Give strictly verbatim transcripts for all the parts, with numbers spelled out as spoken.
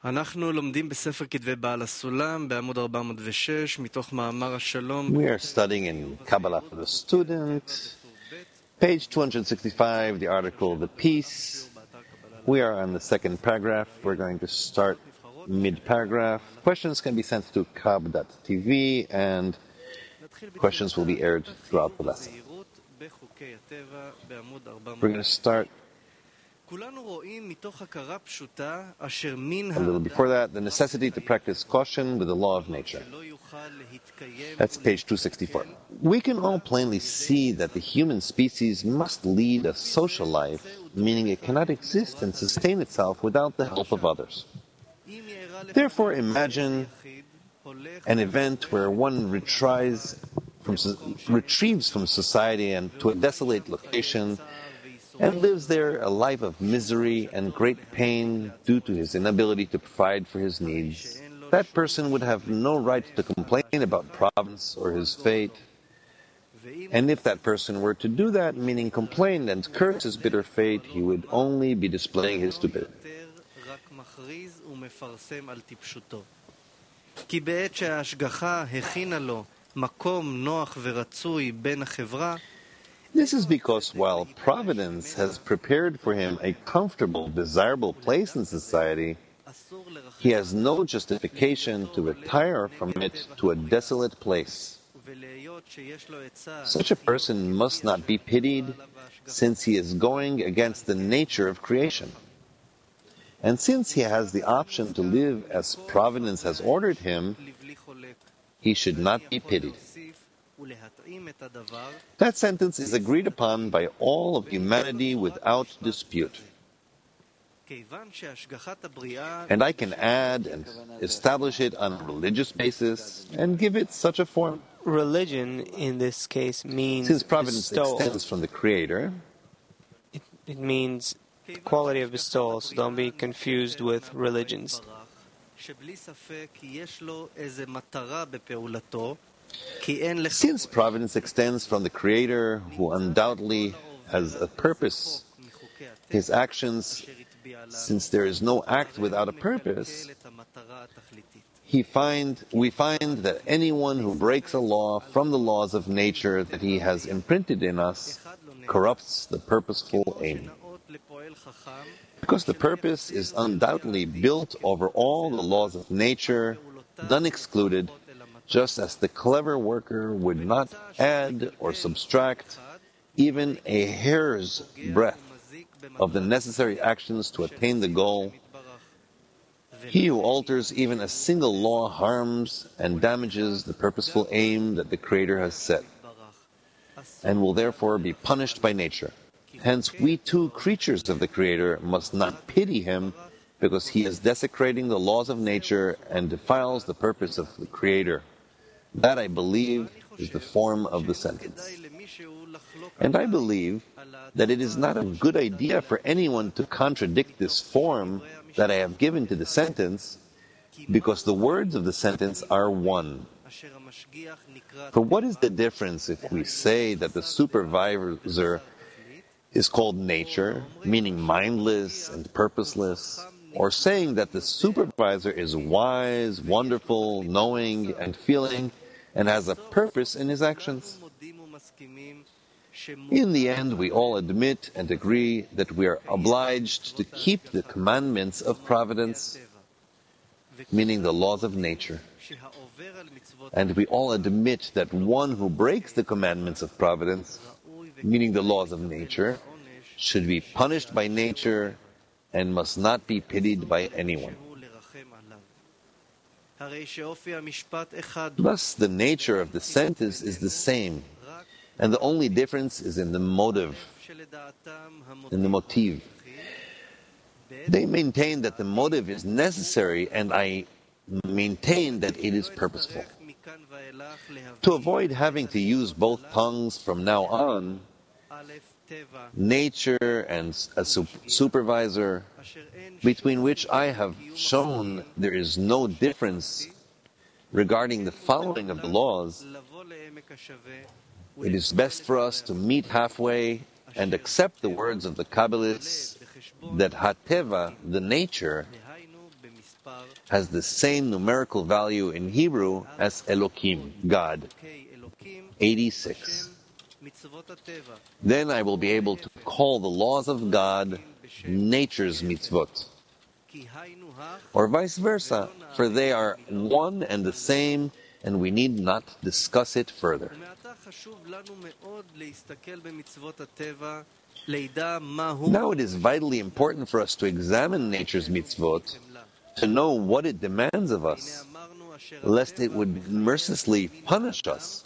אנחנו לומדים בספר כתבי בעל הסולם בעמוד ארבע מאות ושש מתוך מאמר השלום. We are studying in Kabbalah for the Student, page two hundred sixty-five, the article The Peace. We are on the second paragraph. We're going to start mid-paragraph. Questions can be sent to kab dot t v and questions will be aired throughout the lesson. We're going to start a little before that, the necessity to practice caution with the law of nature. That's page two sixty-four. We can all plainly see that the human species must lead a social life, meaning it cannot exist and sustain itself without the help of others. Therefore, imagine an event where one retrieves from, retrieves from society and to a desolate location and lives there a life of misery and great pain due to his inability to provide for his needs. That person would have no right to complain about providence or his fate. And if that person were to do that, meaning complain and curse his bitter fate, he would only be displaying his stupidity. כי בעת שההשגחה הכינה לו מקום נוח ורצוי בין החברה, This is because while providence has prepared for him a comfortable, desirable place in society, he has no justification to retire from it to a desolate place. Such a person must not be pitied, since he is going against the nature of creation. And since he has the option to live as providence has ordered him, he should not be pitied. That sentence is agreed upon by all of humanity without dispute. And I can add and establish it on a religious basis and give it such a form. Religion, in this case, means Since providence bestowal. extends from the Creator, It, it means the quality of bestowal, so don't be confused with religions. since providence extends from the Creator, who undoubtedly has a purpose, his actions, since there is no act without a purpose, he find, we find that anyone who breaks a law from the laws of nature that he has imprinted in us corrupts the purposeful aim. Because the purpose is undoubtedly built over all the laws of nature, none excluded, just as the clever worker would not add or subtract even a hair's breadth of the necessary actions to attain the goal, he who alters even a single law harms and damages the purposeful aim that the Creator has set, and will therefore be punished by nature. Hence, we too, creatures of the Creator, must not pity him, because he is desecrating the laws of nature and defiles the purpose of the Creator. That, I believe, is the form of the sentence. And I believe that it is not a good idea for anyone to contradict this form that I have given to the sentence, because the words of the sentence are one. For what is the difference if we say that the supervisor is called nature, meaning mindless and purposeless, or saying that the supervisor is wise, wonderful, knowing, and feeling, and has a purpose in his actions? In the end, we all admit and agree that we are obliged to keep the commandments of providence, meaning the laws of nature. And we all admit that one who breaks the commandments of providence, meaning the laws of nature, should be punished by nature and must not be pitied by anyone. Thus, the nature of the sentence is the same, and the only difference is in the motive, in the motive. They maintain that the motive is necessary, and I maintain that it is purposeful. To avoid having to use both tongues from now on, nature and a supervisor, between which I have shown there is no difference regarding the following of the laws, it is best for us to meet halfway and accept the words of the Kabbalists that Hateva, the nature, has the same numerical value in Hebrew as Elokim, God, eighty-six. Then I will be able to call the laws of God nature's mitzvot, or vice versa, for they are one and the same, and we need not discuss it further. Now it is vitally important for us to examine nature's mitzvot, to know what it demands of us, lest it would mercilessly punish us.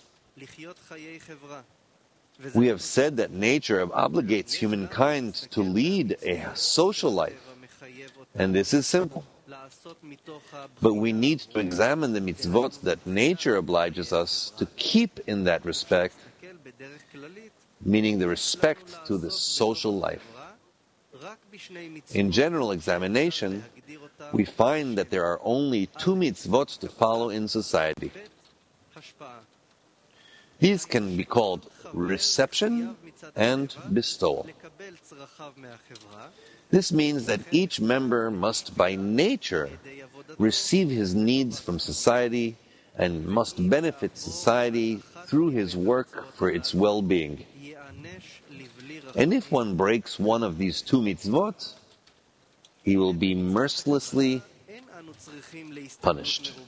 We have said that nature obligates humankind to lead a social life, and this is simple. But we need to examine the mitzvot that nature obliges us to keep in that respect, meaning the respect to the social life. In general examination, we find that there are only two mitzvot to follow in society. These can be called reception and bestowal. This means that each member must by nature receive his needs from society and must benefit society through his work for its well-being. And if one breaks one of these two mitzvot, he will be mercilessly punished.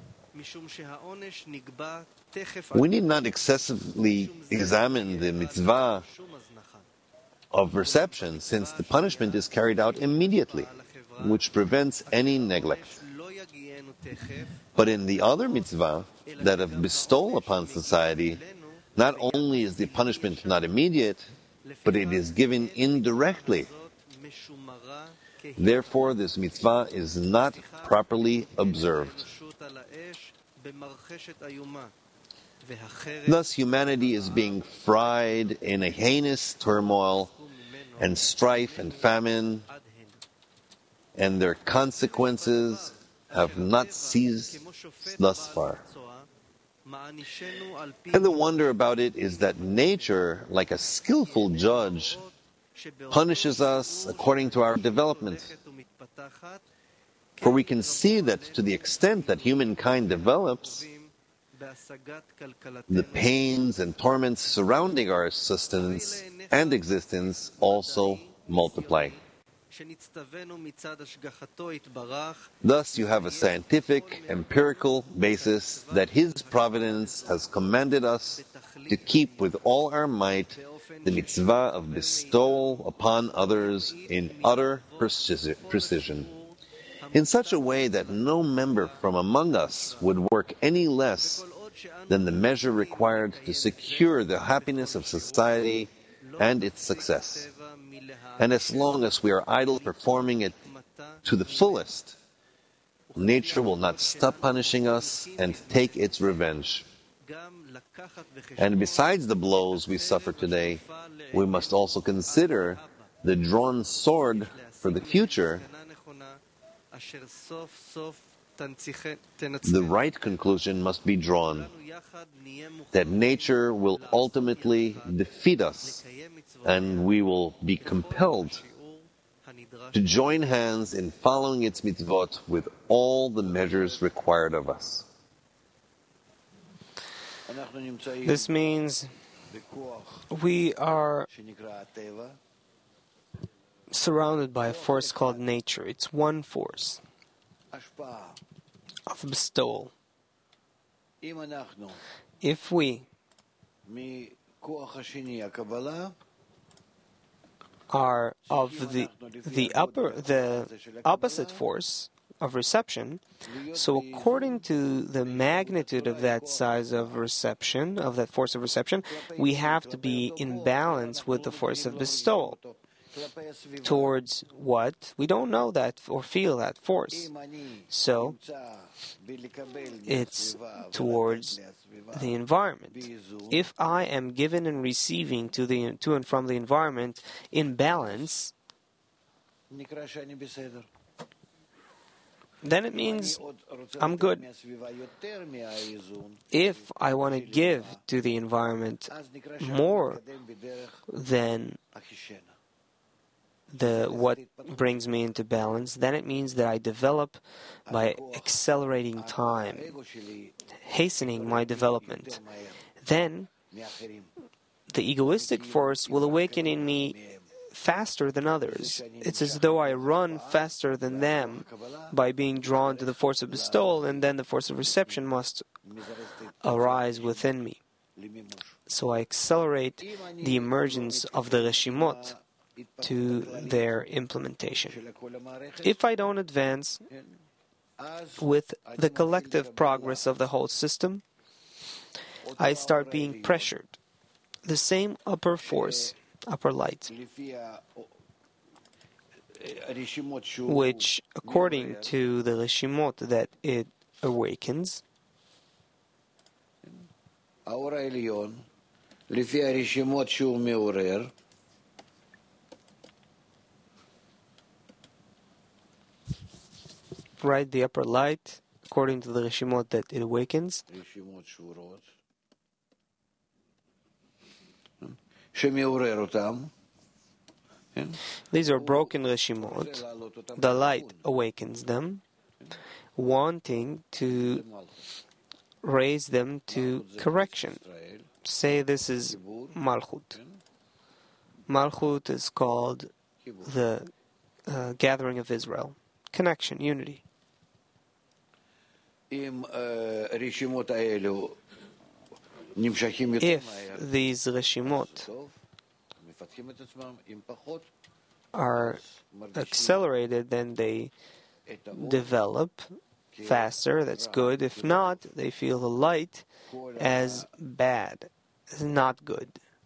We need not excessively examine the mitzvah of reception, since the punishment is carried out immediately, which prevents any neglect. But in the other mitzvah, that of bestowal upon society, not only is the punishment not immediate, but it is given indirectly. Therefore, this mitzvah is not properly observed. Thus, humanity is being fried in a heinous turmoil and strife and famine, and their consequences have not ceased thus far. And the wonder about it is that nature, like a skillful judge, punishes us according to our development. For we can see that to the extent that humankind develops, the pains and torments surrounding our sustenance and existence also multiply. Thus you have a scientific, empirical basis that His providence has commanded us to keep with all our might the mitzvah of bestowal upon others in utter precision, in such a way that no member from among us would work any less than the measure required to secure the happiness of society and its success. And as long as we are idle performing it to the fullest, nature will not stop punishing us and take its revenge. And besides the blows we suffer today, we must also consider the drawn sword for the future. The right conclusion must be drawn, that nature will ultimately defeat us, and we will be compelled to join hands in following its mitzvot with all the measures required of us. This means we are surrounded by a force called nature. It's one force of bestowal. If we are of the the upper the opposite force of reception, so according to the magnitude of that size of reception, of that force of reception, we have to be in balance with the force of bestowal. Towards what? We don't know that or feel that force. So, it's towards the environment. If I am given and receiving to the to and from the environment in balance, then it means I'm good. If I want to give to the environment more than the what brings me into balance, then it means that I develop by accelerating time, hastening my development. Then the egoistic force will awaken in me faster than others. It's as though I run faster than them by being drawn to the force of bestowal, and then the force of reception must arise within me. So I accelerate the emergence of the Reshimot to their implementation. If I don't advance with the collective progress of the whole system, I start being pressured. The same upper force, upper light, which, according to the Reshimot that it awakens, right, the upper light, according to the Reshimot that it awakens, these are broken Reshimot. The light awakens them, wanting to raise them to correction. Say this is Malchut. Malchut is called the uh, gathering of Israel. Connection, unity. If these Reshimot are accelerated, then they develop faster. That's good. If not, they feel the light as bad, as not good.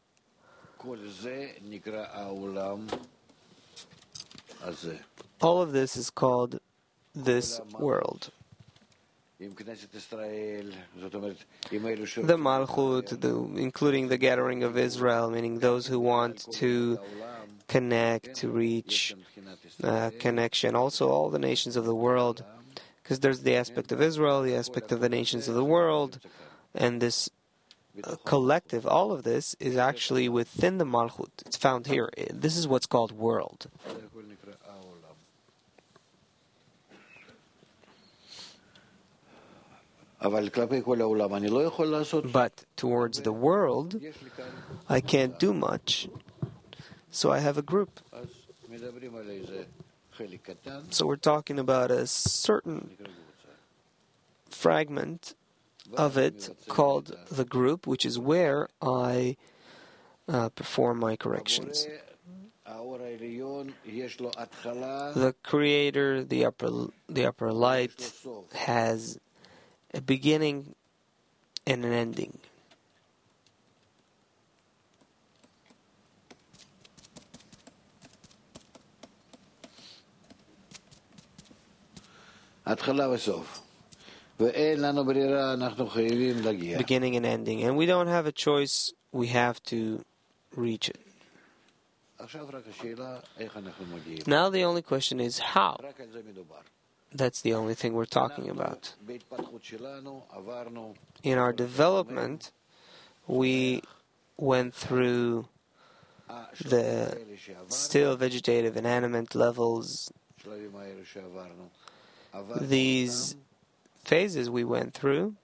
All of this is called this world. The Malchut, the, including the gathering of Israel, meaning those who want to connect, to reach uh, connection. Also, all the nations of the world, because there's the aspect of Israel, the aspect of the nations of the world, and this uh, collective, all of this is actually within the Malchut. It's found here. This is what's called world. But towards the world, I can't do much. So I have a group. So we're talking about a certain fragment of it called the group, which is where I uh, perform my corrections. The Creator, the upper, the upper light, has a beginning and an ending. Beginning and ending. And we don't have a choice, we have to reach it. Now the only question is how. That's the only thing we're talking about. In our development, we went through the still vegetative and animate levels. These phases we went through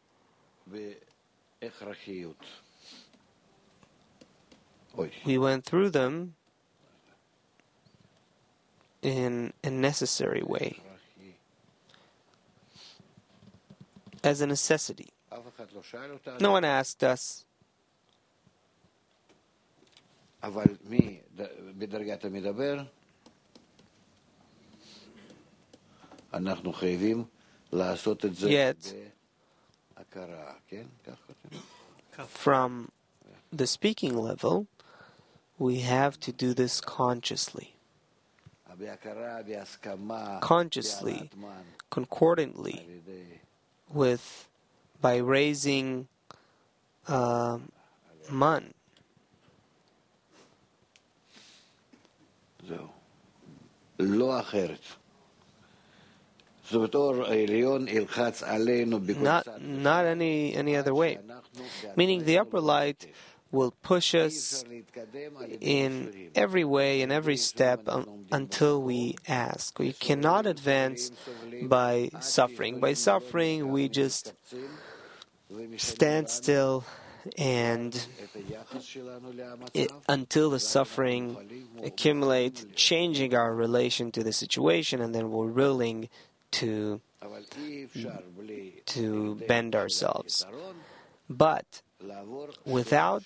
we went through them in a necessary way, as a necessity. No one asked us. Yet, from the speaking level, we have to do this consciously. Consciously, concordantly, with by raising uh, man. Not, not any any other way. Meaning the upper light will push us in every way, in every step, um, until we ask. We cannot advance by suffering. By suffering, we just stand still and it, until the suffering accumulates, changing our relation to the situation, and then we're willing to to bend ourselves. But without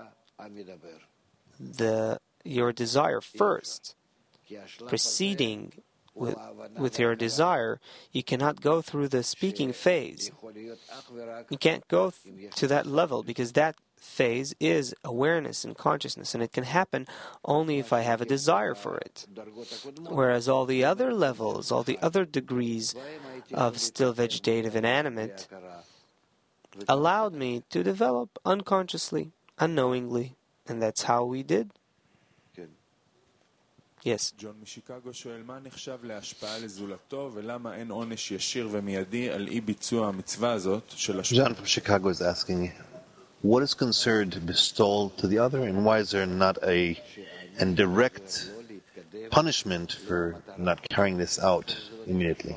the your desire first, preceding with, with your desire, you cannot go through the speaking phase. You can't go th- to that level because that phase is awareness and consciousness, and it can happen only if I have a desire for it. Whereas all the other levels, all the other degrees of still vegetative and animate allowed me to develop unconsciously, unknowingly, and that's how we did. Yes. John משיקגו שואל מה נחשב להשפעה לזולתו ולמה אין עונש ישיר ומיידי על אי ביצוע המצווה הזאת של השפעה. John from Chicago is asking, what is considered bestowal to the other, and why is there not a and direct punishment for not carrying this out immediately?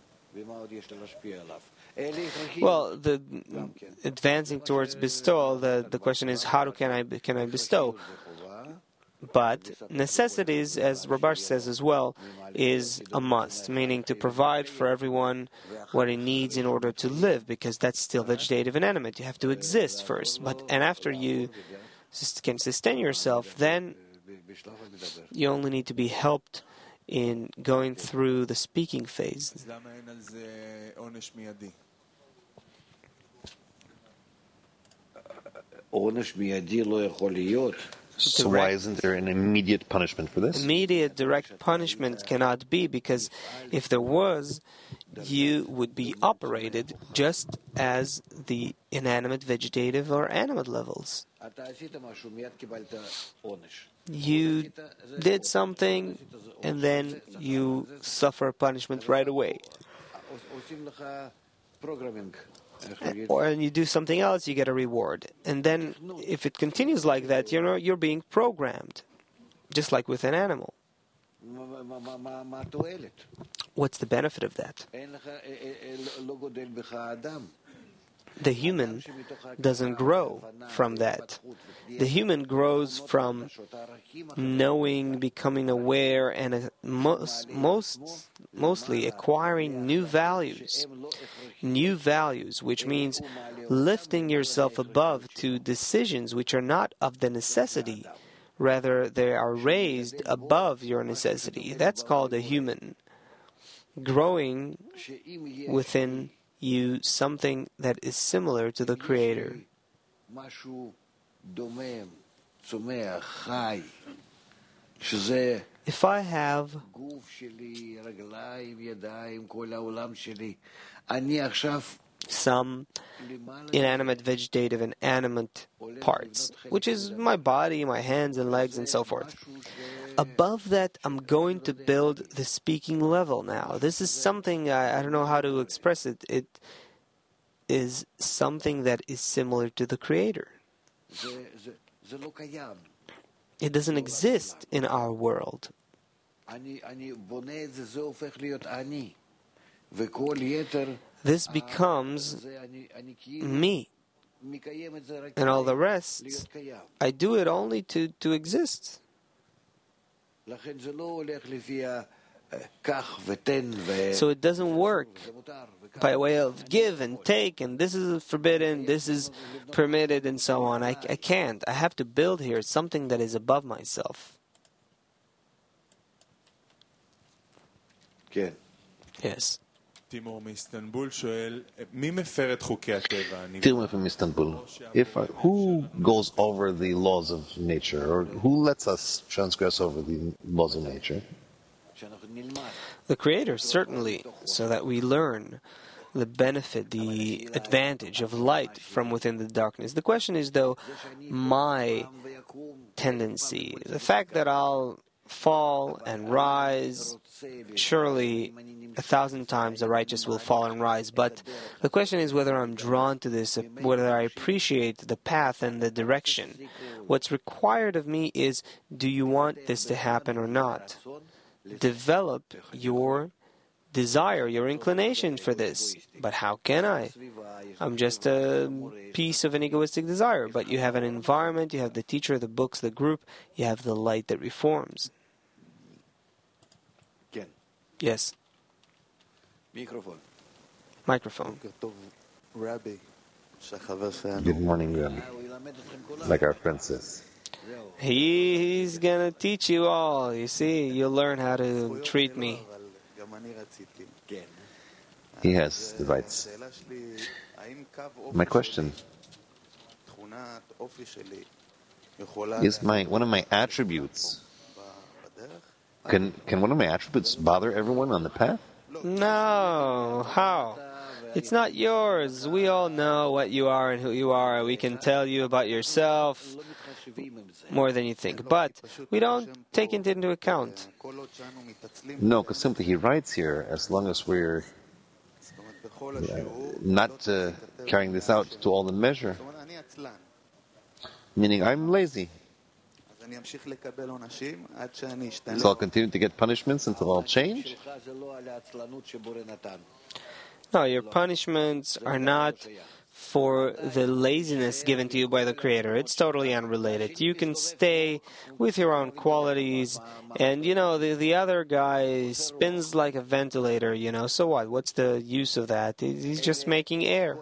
Well, the advancing towards bestowal, the, the question is how do, can I can I bestow? But necessities, as Rabash says as well, is a must, meaning to provide for everyone what he needs in order to live, because that's still vegetative and animate. You have to exist first, but and after you can sustain yourself, then you only need to be helped in going through the speaking phase. So why isn't there an immediate punishment for this? Immediate direct punishment cannot be, because if there was, you would be operated just as the inanimate, vegetative, or animate levels. You did something and then you suffer punishment right away. Or and you do something else, you get a reward. And then, if it continues like that, you know, you're being programmed, just like with an animal. What's the benefit of that? The human doesn't grow from that. The human grows from knowing, becoming aware, and uh, most, most, mostly acquiring new values. New values, which means lifting yourself above to decisions which are not of the necessity. Rather, they are raised above your necessity. That's called a human. Growing within you something that is similar to the Creator. If I have some inanimate, vegetative, and animate parts, which is my body, my hands and legs, and so forth. Above that, I'm going to build the speaking level now. This is something, I, I don't know how to express it. It is something that is similar to the Creator. It doesn't exist in our world. This becomes me. And all the rest, I do it only to, to exist. So it doesn't work by way of give and take, and this is forbidden, this is permitted, and so on. I, I can't. I have to build here something that is above myself. Yes. Timur מאיסטנבול שואל, מי מפר את חוקי הטבע? Timur from Istanbul. If uh, who goes over the laws of nature, or who lets us transgress over the laws of nature? The Creator, certainly, so that we learn the benefit, the advantage of light from within the darkness. The question is, though, my tendency, the fact that I'll fall and rise. Surely a thousand times the righteous will fall and rise. But the question is whether I'm drawn to this, whether I appreciate the path and the direction. What's required of me is, do you want this to happen or not? Develop your desire, your inclination for this. But how can I? I'm just a piece of an egoistic desire. But you have an environment, you have the teacher, the books, the group, you have the light that reforms. Yes. Microphone. Microphone. Good morning, Rabbi. Like our friend says. He's going to teach you all. You see, you'll learn how to treat me. He has the rights. My question is, my one of my attributes, can can one of my attributes bother everyone on the path? No. How? It's not yours. We all know what you are and who you are. We can tell you about yourself more than you think. But we don't take it into account. No, because simply he writes here, as long as we're uh, not uh, carrying this out to all the measure, meaning I'm lazy. So I'll continue to get punishments until I'll change? No, your punishments are not for the laziness given to you by the Creator. It's totally unrelated. You can stay with your own qualities, and, you know, the, the other guy spins like a ventilator, you know, so what? What's the use of that? He's just making air.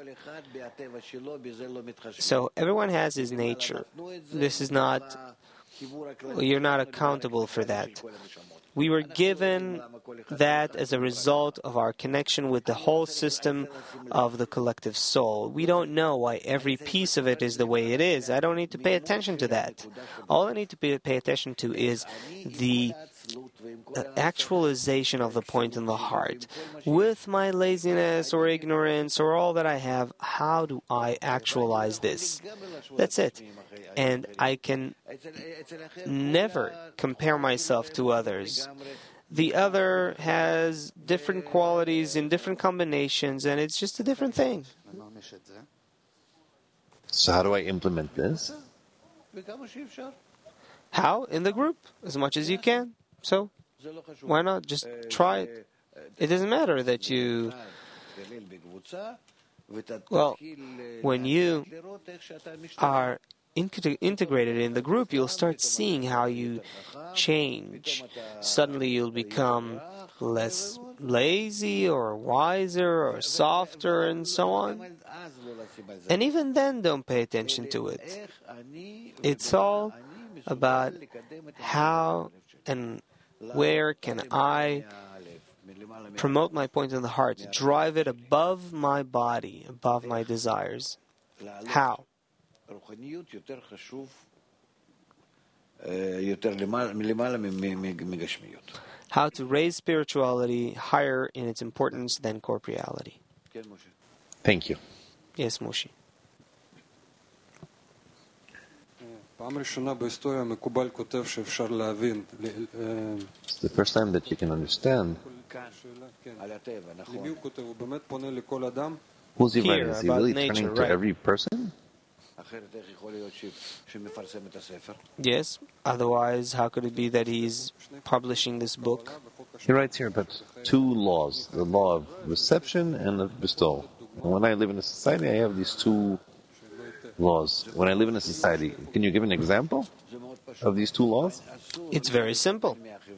So everyone has his nature. This is not, you're not accountable for that. We were given that as a result of our connection with the whole system of the collective soul. We don't know why every piece of it is the way it is. I don't need to pay attention to that. All I need to pay, pay attention to is the uh, actualization of the point in the heart. With my laziness or ignorance or all that I have, how do I actualize this? That's it. And I can never compare myself to others. The other has different qualities in different combinations, and it's just a different thing. So how do I implement this? How? In the group, as much as you can. So, why not? Just try it. It doesn't matter that you... Well, when you are integrated in the group, you'll start seeing how you change. Suddenly you'll become less lazy or wiser or softer and so on. And even then, don't pay attention to it. It's all about how and where can I promote my point in the heart, drive it above my body, above my desires. How? How to raise spirituality higher in its importance than corporeality. Thank you. Yes, Moshe. It's the first time that you can understand. Who's he writing? Is he really nature, turning to right. every person? Yes, otherwise how could it be that he's publishing this book? He writes here about two laws, the law of reception and of bestowal. And when I live in a society, I have these two laws. When I live in a society, can you give an example of these two laws? It's very simple.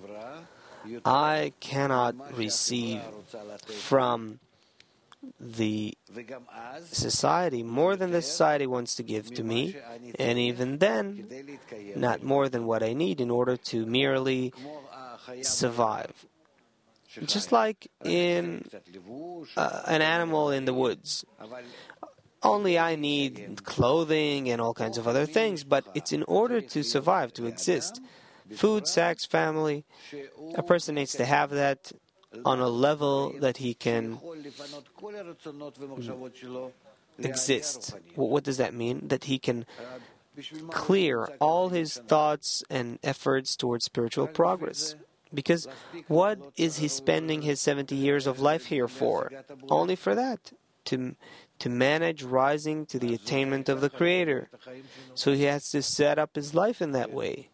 I cannot receive from the society more than the society wants to give to me, and even then, not more than what I need in order to merely survive. Just like in uh, an animal in the woods. Only I need clothing and all kinds of other things, but it's in order to survive, to exist. Food, sex, family. A person needs to have that on a level that he can exist. What does that mean? That he can clear all his thoughts and efforts towards spiritual progress. Because what is he spending his seventy years of life here for? Only for that, to, to manage rising to the attainment of the Creator. So he has to set up his life in that way.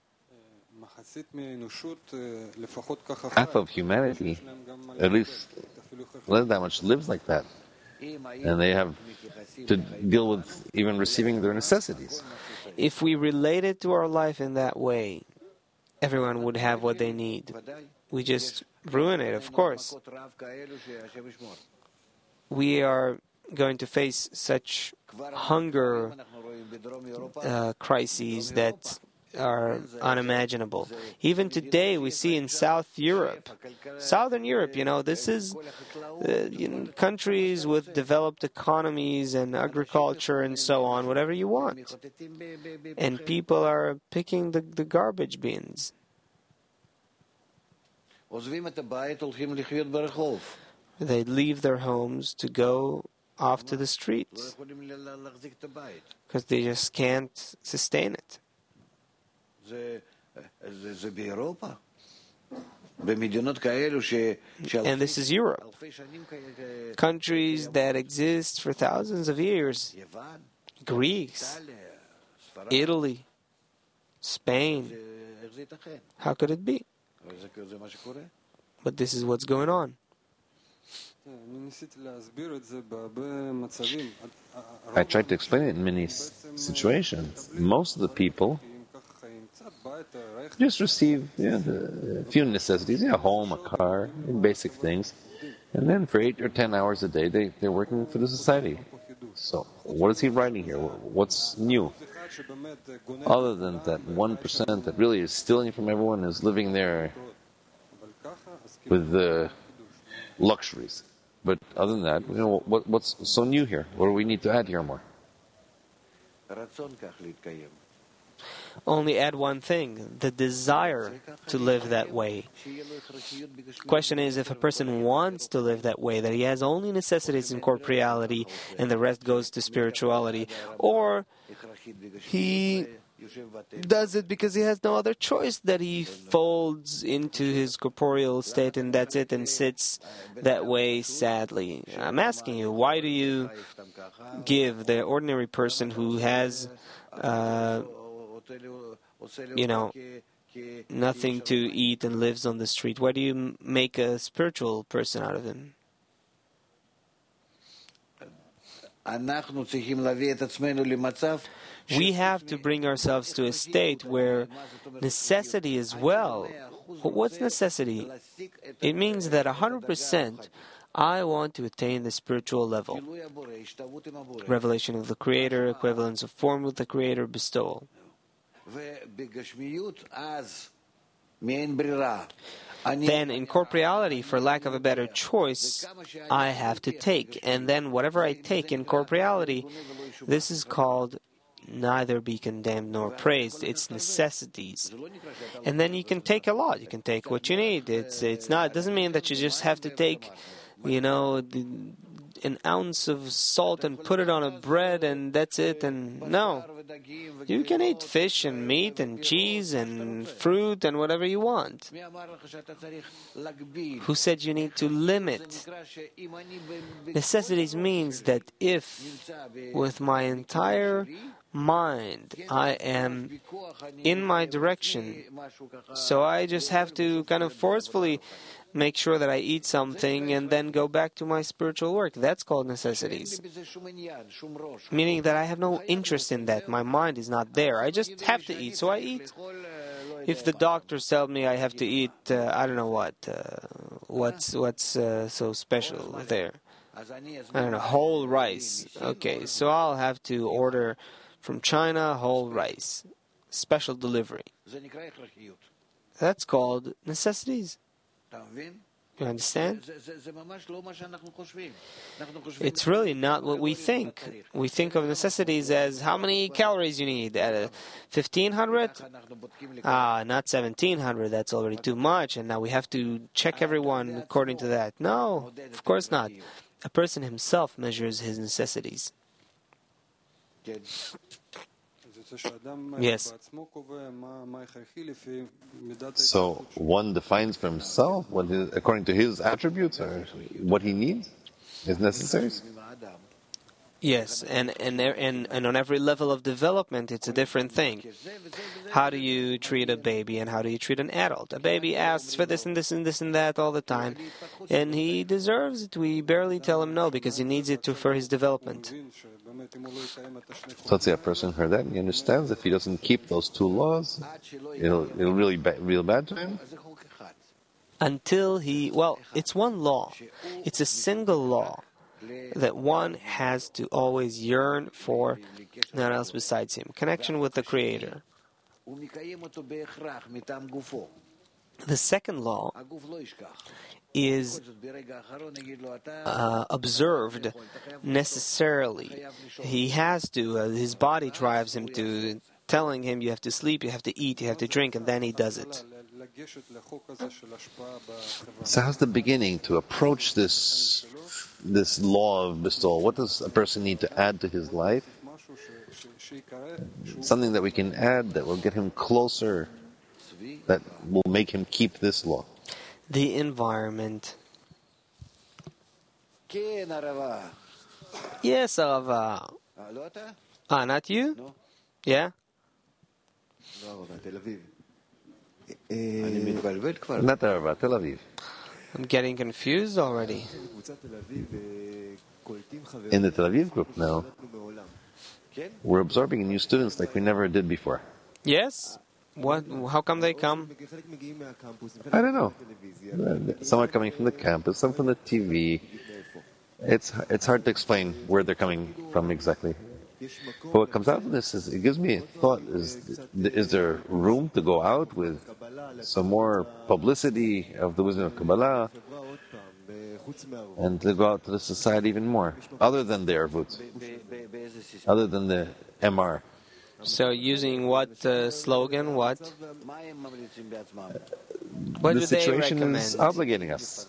Half of humanity, at least less that much, lives like that. And they have to deal with even receiving their necessities. If we relate it to our life in that way, everyone would have what they need. We just ruin it, of course. We are going to face such hunger uh, crises that are unimaginable. Even today, we see in South Europe, Southern Europe, you know, this is uh, you know, countries with developed economies and agriculture and so on, whatever you want. And people are picking the, the garbage bins. They leave their homes to go off to the streets because they just can't sustain it. And this is Europe. Countries that exist for thousands of years. Greece, Italy, Spain. How could it be? But this is what's going on. I tried to explain it in many situations. Most of the people just receive yeah, the few necessities, yeah, a home, a car, basic things. And then for eight or ten hours a day, they, they're working for the society. So what is he writing here? What's new? Other than that one percent that really is stealing from everyone, is living there with the luxuries. But other than that, you know, what, what's so new here? What do we need to add here more? Only add one thing, the desire to live that way. Question is, if a person wants to live that way, that he has only necessities in corporeality and the rest goes to spirituality, or he does it because he has no other choice, that he folds into his corporeal state and that's it, and sits that way sadly. I'm asking you, why do you give the ordinary person who has uh, you know, nothing to eat and lives on the street, why do you make a spiritual person out of him? We have to bring ourselves to a state where necessity is well. What's necessity? It means that one hundred percent I want to attain the spiritual level. Revelation of the Creator, equivalence of form with the Creator, bestowal. Then in corporeality, for lack of a better choice, I have to take. And then whatever I take in corporeality, this is called neither be condemned nor praised. It's necessities. And then you can take a lot. You can take what you need. It's it's not. It doesn't mean that you just have to take, you know, the, an ounce of salt and put it on a bread and that's it. And no, you can eat fish and meat and cheese and fruit and whatever you want. Who said you need to limit? Necessities means that if with my entire mind I am in my direction, so I just have to kind of forcefully make sure that I eat something and then go back to my spiritual work. That's called necessities. Meaning that I have no interest in that. My mind is not there. I just have to eat, so I eat. If the doctors tell me I have to eat, uh, I don't know what, uh, what's what's uh, so special there. I don't know, whole rice. Okay, so I'll have to order from China whole rice. Special delivery. That's called necessities. You understand? It's really not what we think. We think of necessities as how many calories you need. At fifteen hundred? Ah, not seventeen hundred. That's already too much. And now we have to check everyone according to that. No, of course not. A person himself measures his necessities. Yes. So one defines for himself what his, according to his attributes or what he needs, his necessaries. Yes, and, and and and on every level of development, it's a different thing. How do you treat a baby and how do you treat an adult? A baby asks for this and this and this and that all the time, and he deserves it. We barely tell him no because he needs it to, for his development. So let's say a person heard that and he understands if he doesn't keep those two laws, it'll, it'll really be real bad to him. Until he, well, it's one law. It's a single law that one has to always yearn for none else besides him. Connection with the Creator. The second law is uh, observed necessarily. He has to, uh, his body drives him to, telling him you have to sleep, you have to eat, you have to drink, and then he does it. So how's the beginning to approach this this law of bestowal? What does a person need to add to his life? Something that we can add that will get him closer, that will make him keep this law. The environment. Yes, Arava. Ah, not you? No. Yeah? Not Arava, Tel Aviv. I'm getting confused already. In the Tel Aviv group now, we're absorbing new students like we never did before. Yes? What? How come they come? I don't know. Some are coming from the campus, some from the T V. It's it's hard to explain where they're coming from exactly. But what comes out of this is, it gives me a thought, is, is there room to go out with some more publicity of the wisdom of Kabbalah and to go out to the society even more, other than the Ervut, other than the M R? So using what uh, slogan? What? What the do they situation recommend? is obligating us.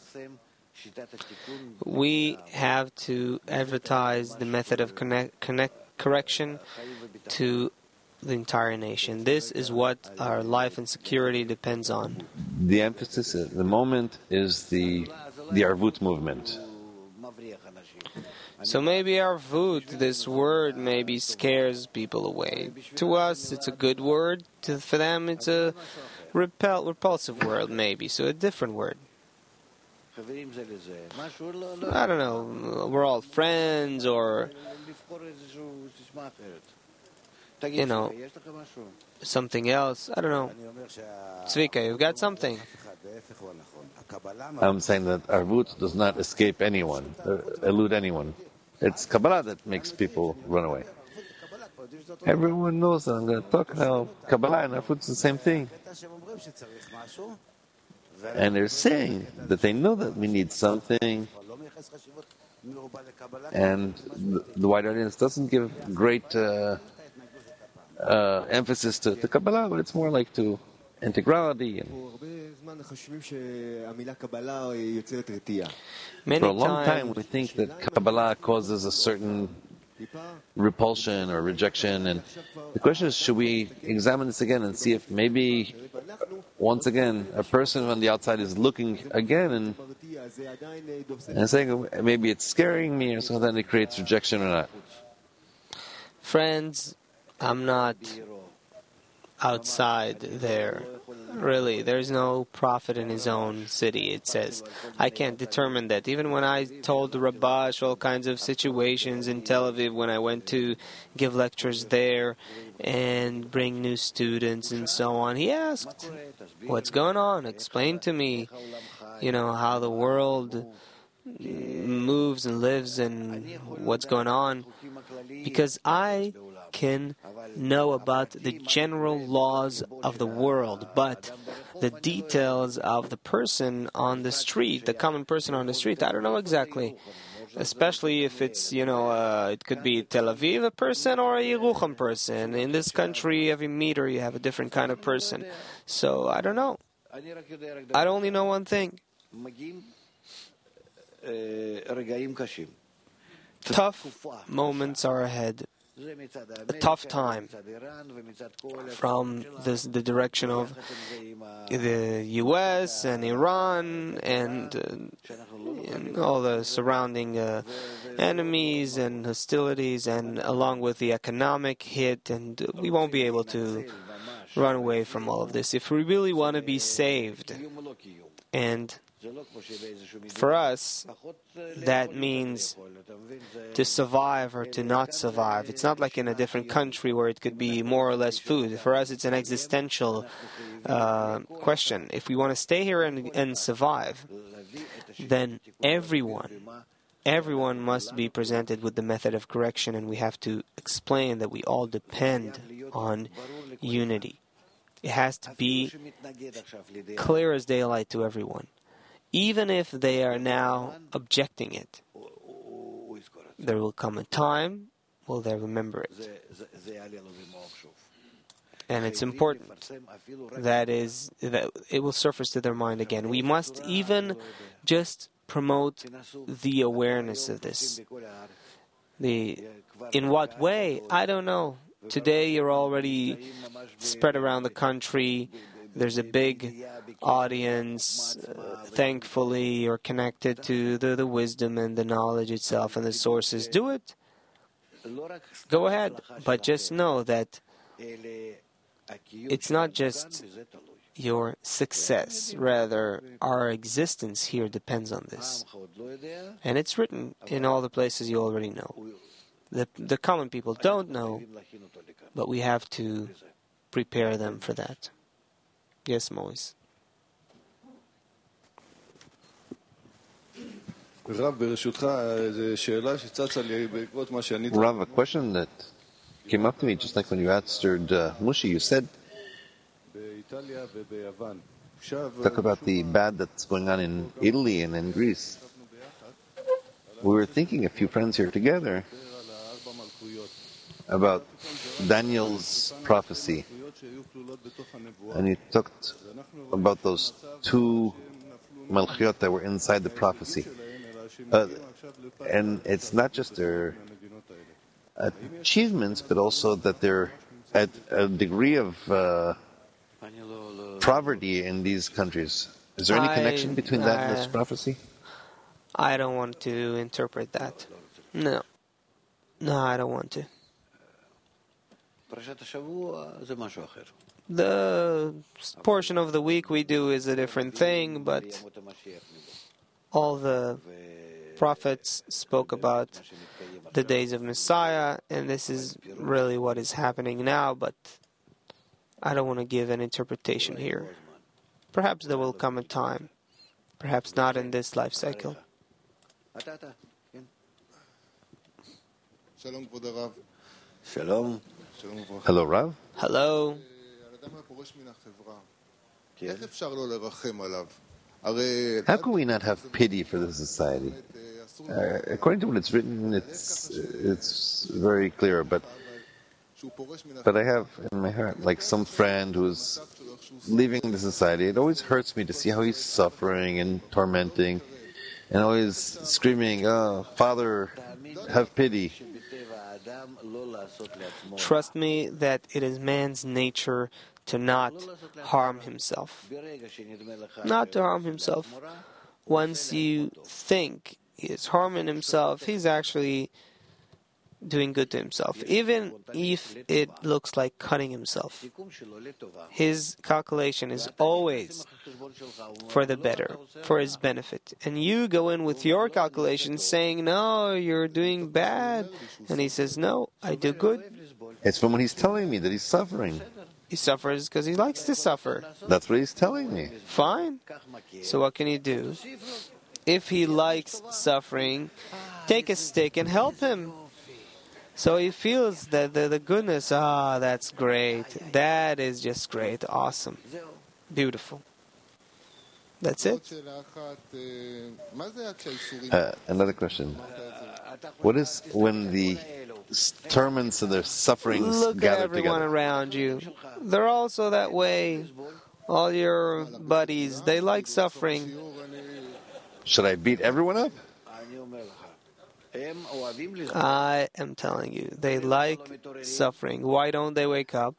We have to advertise the method of connect, connect, correction to the entire nation. This is what our life and security depends on. The emphasis at the moment is the the Arvut movement. So maybe Arvut, this word, maybe scares people away. To us, it's a good word. To, for them, it's a repel, repulsive word, maybe. So a different word. I don't know. We're all friends, or you know, something else. I don't know. Zvika, you've got something. I'm saying that Arvut does not escape anyone, uh, elude anyone. It's Kabbalah that makes people run away. Everyone knows that I'm going to talk now. Kabbalah and Arvut is the same thing. And they're saying that they know that we need something, and the, the wide audience doesn't give great uh, uh, emphasis to, to Kabbalah, but it's more like to integrality. And Many for a long times, time, we think that Kabbalah causes a certain repulsion or rejection, and the question is, should we examine this again and see if maybe once again a person on the outside is looking again and and saying maybe it's scaring me, or so then it creates rejection or not. friends, I'm not outside there. Really, there's no prophet in his own city, it says. I can't determine that. Even when I told Rabash all kinds of situations in Tel Aviv, when I went to give lectures there and bring new students and so on, he asked, what's going on? Explain to me, you know, how the world moves and lives and what's going on. Because I can know about the general laws of the world, but the details of the person on the street, the common person on the street, I don't know exactly. Especially if it's, you know, uh, it could be Tel Aviv a person or a Yerucham person. In this country, every meter you have a different kind of person. So I don't know. I only know one thing. Tough moments are ahead. a tough time from this, the direction of the U S and Iran and, uh, and all the surrounding uh, enemies and hostilities, and along with the economic hit, and we won't be able to run away from all of this. If we really want to be saved, and for us, that means to survive or to not survive. It's not like in a different country where it could be more or less food. For us, it's an existential uh, question. If we want to stay here and, and survive, then everyone, everyone must be presented with the method of correction, and we have to explain that we all depend on unity. It has to be clear as daylight to everyone. Even if they are now objecting it, there will come a time will they remember it. And it's important that is that it will surface to their mind again. We must even just promote the awareness of this. The in what way? I don't know. Today you're already spread around the country. There's a big audience. Uh, thankfully, you're connected to the, the wisdom and the knowledge itself and the sources. Do it. Go ahead. But just know that it's not just your success. Rather, our existence here depends on this. And it's written in all the places you already know. The, the common people don't know, but we have to prepare them for that. Yes, Moise. Rav, a question that came up to me just like when you answered uh, Mushi, you said, talk about the bad that's going on in Italy and in Greece. We were thinking, a few friends here together, about Daniel's prophecy. And he talked about those two Malchiot that were inside the prophecy. Uh, and it's not just their achievements, but also that they're at a degree of uh, poverty in these countries. Is there any I, connection between that I, and this prophecy? I don't want to interpret that. No. No, I don't want to. The portion of the week we do is a different thing, but all the prophets spoke about the days of Messiah, and this is really what is happening now, but I don't want to give an interpretation here. Perhaps there will come a time, perhaps not in this life cycle. Shalom. Hello, Rav. Hello. How can we not have pity for the society? Uh, according to what it's written, it's it's very clear, but but I have in my heart like some friend who's leaving the society. It always hurts me to see how he's suffering and tormenting and always screaming, "Oh, Father, have pity." Trust me that it is man's nature to not harm himself. Not to harm himself. Once you think he is harming himself, he's actually doing good to himself, even if it looks like cutting himself. His calculation is always for the better, for his benefit. And you go in with your calculation saying, no, you're doing bad. And he says, no, I do good. It's from what he's telling me that he's suffering. He suffers because he likes to suffer. That's what he's telling me. Fine. So what can you do? If he likes suffering, take a stick and help him. So he feels that the, the goodness, ah, that's great. That is just great. Awesome. Beautiful. That's it. Uh, another question. What is when the torments and their sufferings Look gather at everyone together? around you. They're also that way. All your buddies, they like suffering. Should I beat everyone up? I am telling you, they like suffering. Why don't they wake up?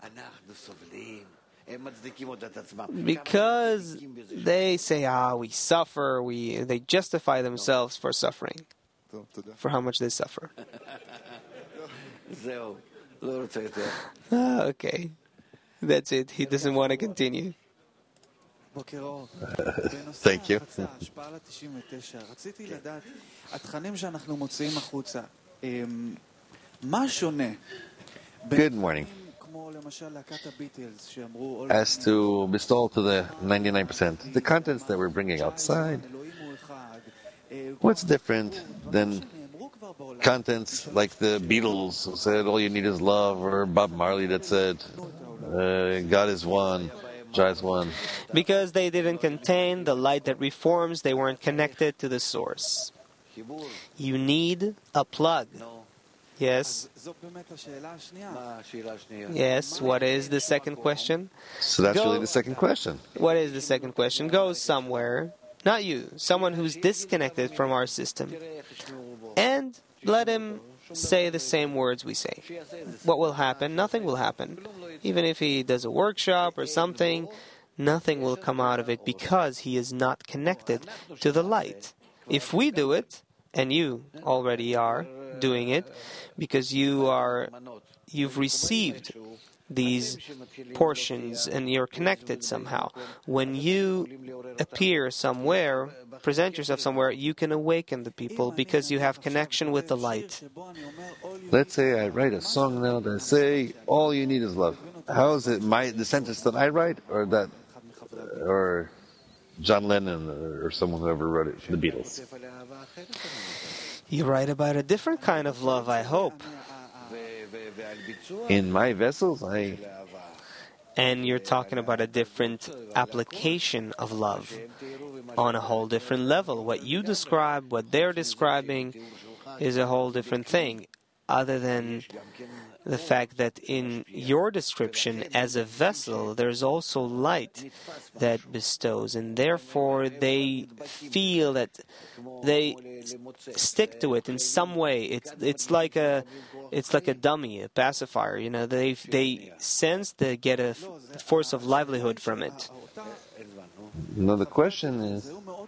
Because they say, ah, we suffer. We they justify themselves for suffering, for how much they suffer. Ah, okay, that's it. He doesn't want to continue. Thank you. Good morning. As to bestow to the ninety-nine percent, the contents that we're bringing outside, what's different than contents like the Beatles who said all you need is love, or Bob Marley that said uh, God is one, Jah is one? Because they didn't contain the light that reforms, they weren't connected to the source. You need a plug. Yes. Yes, what is the second question? So that's Go, really the second question. What is the second question? Go somewhere, not you, someone who's disconnected from our system, and let him say the same words we say. What will happen? Nothing will happen. Even if he does a workshop or something, nothing will come out of it because he is not connected to the light. If we do it, and you already are doing it, because you are, you've received these portions and you're connected somehow. When you appear somewhere, present yourself somewhere, you can awaken the people because you have connection with the light. Let's say I write a song now that say all you need is love. How is it my the sentence that I write, or that, or John Lennon, or, or someone who ever wrote it, the Beatles? You write about a different kind of love, I hope. In my vessels, I... And you're talking about a different application of love on a whole different level. What you describe, what they're describing, is a whole different thing, other than the fact that in your description as a vessel, there's also light that bestows, and therefore they feel that they stick to it in some way. It's it's like a it's like a dummy, a pacifier. You know, they they sense they get a force of livelihood from it. Now the question is,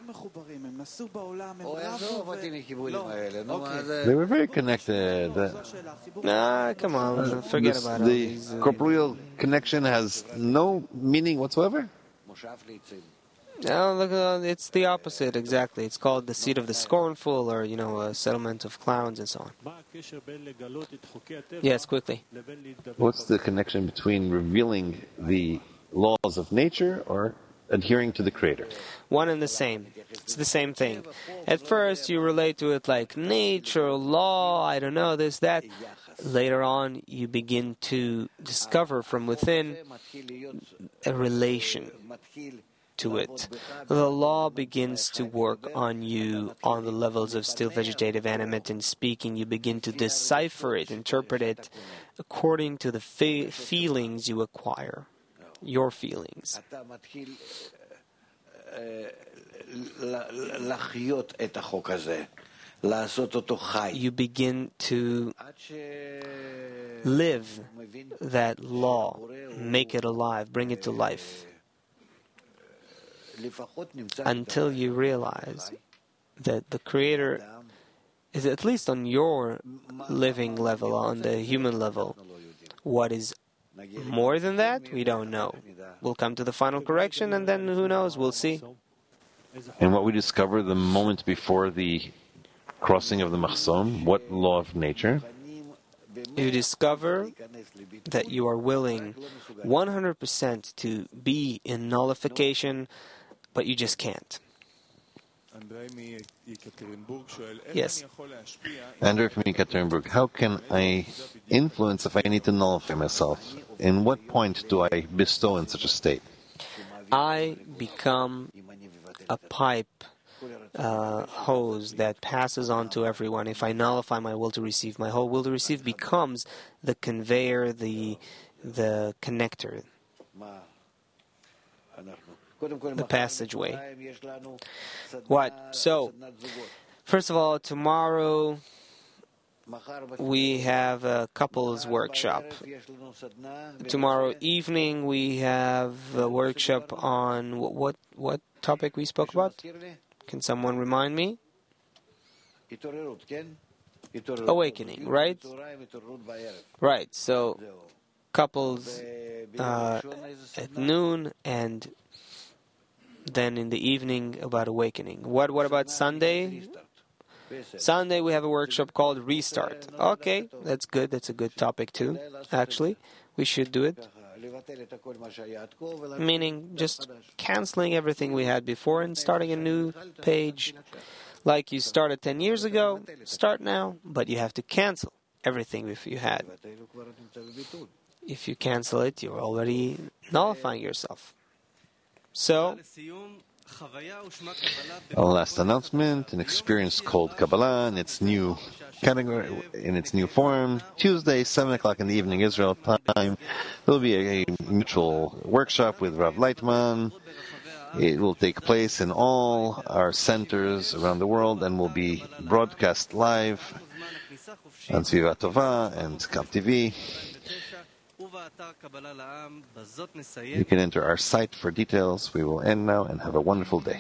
they were very connected. Ah, come on, forget This, about all the these. Uh, corporeal connection has no meaning whatsoever? No, look, uh, it's the opposite, exactly. It's called the seat of the scornful, or, you know, a settlement of clowns and so on. Yes, quickly. What's the connection between revealing the laws of nature or adhering to the Creator? One and the same. It's the same thing. At first, you relate to it like nature, law, I don't know, this, that. Later on, you begin to discover from within a relation to it. The law begins to work on you on the levels of still, vegetative, animate, and speaking. You begin to decipher it, interpret it according to the fe- feelings you acquire, your feelings. You begin to live that law, make it alive, bring it to life, until you realize that the Creator is, at least on your living level, on the human level. What is more than that, we don't know. We'll come to the final correction, and then who knows, we'll see. And what we discover the moment before the crossing of the Mahsom, what law of nature? You discover that you are willing one hundred percent to be in nullification, but you just can't. Yes. Andrew from Ekaterinburg, how can I influence if I need to nullify myself? In what point do I bestow in such a state? I become a pipe uh, hose that passes on to everyone. If I nullify my will to receive, my whole will to receive becomes the conveyor, the the connector, the passageway. What? So, first of all, tomorrow we have a couples workshop. Tomorrow evening we have a workshop on what what, what topic we spoke about. Can someone remind me? Awakening, right? Right. So couples uh, at noon, and then in the evening about awakening. What what about Sunday? Sunday we have a workshop called Restart. Okay, that's good. That's a good topic too, actually. We should do it. Meaning just canceling everything we had before and starting a new page. Like you started ten years ago, start now, but you have to cancel everything if you had. If you cancel it, you're already nullifying yourself. So, our last announcement, an experience called Kabbalah in its new category, in its new form. Tuesday, seven o'clock in the evening, Israel time. There will be a, a mutual workshop with Rav Leitman. It will take place in all our centers around the world and will be broadcast live on Sviva Tova and Kap T V. You can enter our site for details. We will end now and have a wonderful day.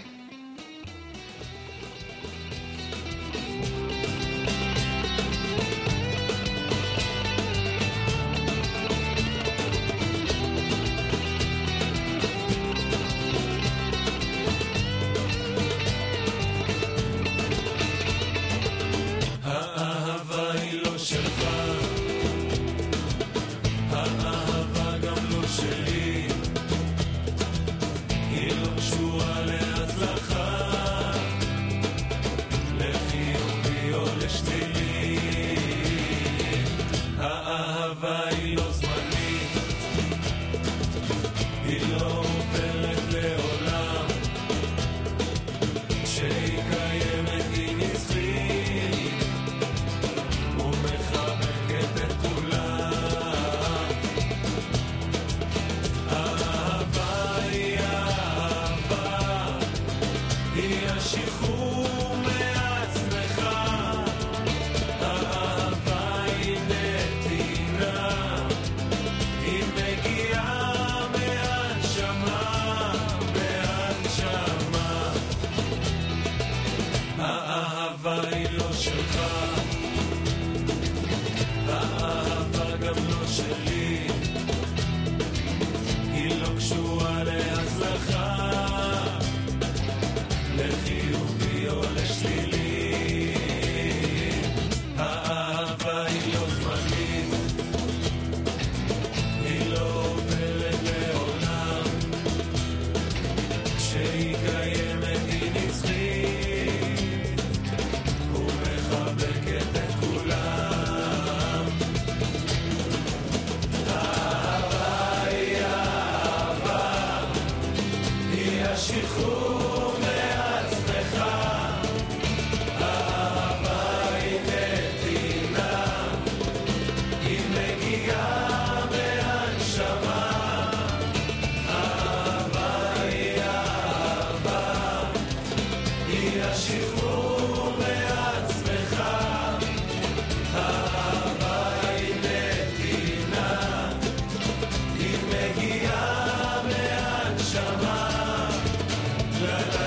La la